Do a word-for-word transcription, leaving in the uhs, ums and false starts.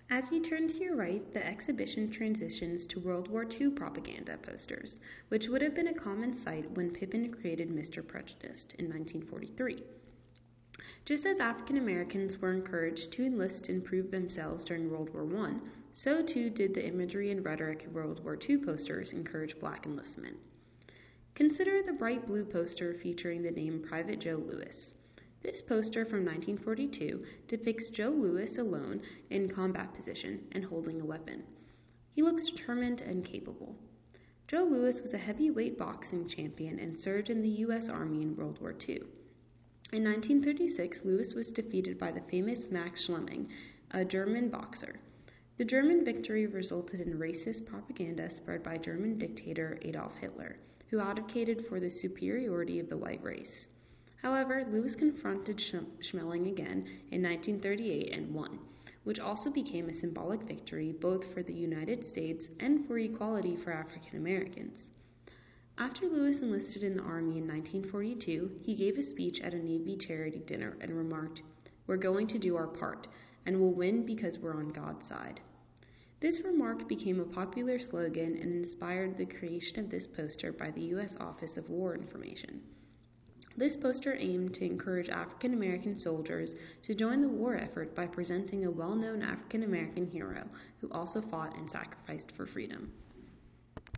As you turn to your right, the exhibition transitions to World War two propaganda posters, which would have been a common sight when Pippin created Mister Prejudiced in nineteen forty-three. Just as African Americans were encouraged to enlist and prove themselves during World War One, so too did the imagery and rhetoric of World War two posters encourage black enlistment. Consider the bright blue poster featuring the name Private Joe Louis. This poster from nineteen forty-two depicts Joe Louis alone in combat position and holding a weapon. He looks determined and capable. Joe Louis was a heavyweight boxing champion and served in the U S Army in World War two. In nineteen thirty-six, Louis was defeated by the famous Max Schmeling, a German boxer. The German victory resulted in racist propaganda spread by German dictator Adolf Hitler, who advocated for the superiority of the white race. However, Louis confronted Schmeling again in nineteen thirty-eight and won, which also became a symbolic victory both for the United States and for equality for African Americans. After Louis enlisted in the Army in nineteen forty-two, he gave a speech at a Navy charity dinner and remarked, "We're going to do our part, and we'll win because we're on God's side." This remark became a popular slogan and inspired the creation of this poster by the U S Office of War Information. This poster aimed to encourage African American soldiers to join the war effort by presenting a well-known African American hero who also fought and sacrificed for freedom.